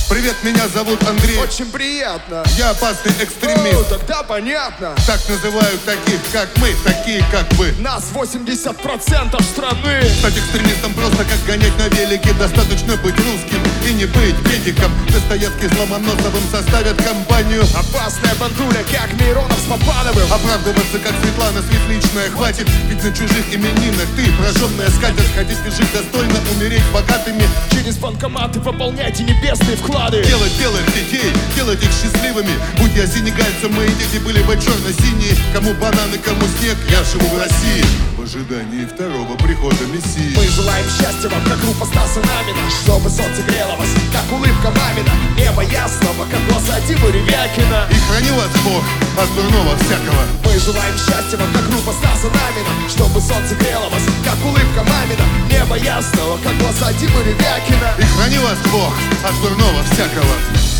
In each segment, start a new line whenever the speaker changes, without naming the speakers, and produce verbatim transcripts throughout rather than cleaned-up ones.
Привет, меня зовут Андрей.
Очень приятно.
Я опасный экстремист.
О, тогда понятно.
Так называют таких, как мы, такие, как вы.
Нас восемьдесят процентов страны.
Стать экстремистом просто как гонять на велике. Достаточно быть русским и не быть медиком. Достоевский с Ломоносовым составят компанию.
Опасная бандуля, как Миронов с Папановым.
Оправдываться, как Светлана Светличная. Хватит, ведь на чужих именинах ты, прожженная скатерть. Хотите жить достойно, умереть богатыми.
Через банкоматы пополняйте небесные вклады.
Делать белых детей, делать их счастливыми. Будь я сенегальцем, мои дети были бы черно-синие. Кому бананы, кому снег, я живу в России в ожидании второго прихода Мессии.
Мы желаем счастья вам, как группа Стаса Намина, чтобы солнце грело вас, как улыбка мамина. Небо ясного, как глаза Димы Ревякина.
И храни вас Бог от дурного всякого.
Мы желаем счастья вам, как группа Стаса Намина, чтобы солнце грело вас, как улыбка мамина. Небо ясного, как глаза Димы Ревякина.
И храни вас Бог от дурного всякого.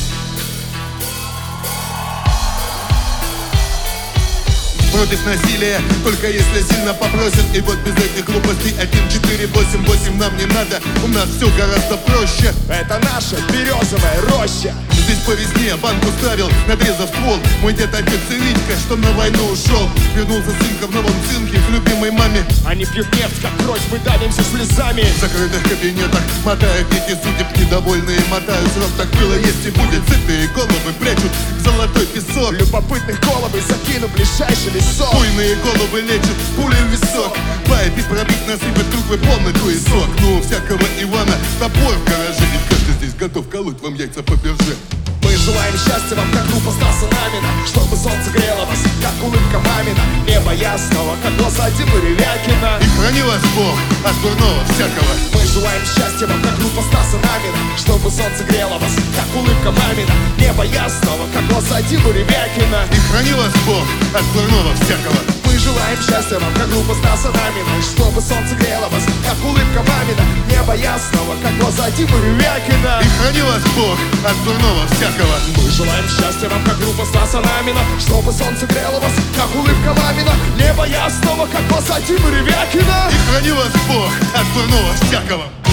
Против насилия, только если сильно попросят. И вот без этих глупостей один, четыре, восемь, восемь нам не надо. У нас все гораздо проще.
Это наша березовая роща.
Здесь по весне банку ставил, надрезав ствол. Мой дед отец и Витька, что на войну ушел. Вернулся сынка в новом цинке к любимой маме.
Они пьют нефть, как кровь, мы давимся слезами.
В закрытых кабинетах мотают дети судеб, недовольные мотают срок. Так было, есть и будет. Сытые головы прячут в золотой песок.
Любопытных головы закину ближайший лесок.
Буйные головы лечат пулей в висок. Пайп и пробить насыпать трубы полный туесок. Ну, у всякого Ивана топор в гараже. Ведь каждый здесь готов колоть вам яйца по бирже.
Мы желаем счастья вам, как группа Стаса Намина, чтобы солнце грело вас, как улыбка мамина. Небо ясного, как глаза Димы Ревякина.
И храни вас Бог от дурного всякого.
Мы желаем счастья вам, как группа Стаса Намина, чтобы солнце грело вас, как улыбка мамина. Небо ясного, как глаза Димы Ревякина.
И храни вас Бог от дурного всякого.
Мы желаем счастья вам, как группа Стаса Намина, чтобы солнце грело вас, как улыбка мамина. Небо ясного, как глаза Димы Ревякина.
И храни вас Бог от дурного всякого.
Мы желаем счастья вам, как группа Стаса Намина, чтобы солнце грело вас, как улыбка мамина. Небо ясного, как глаза Димы Ревякина.
И храни вас Бог от дурного всякого.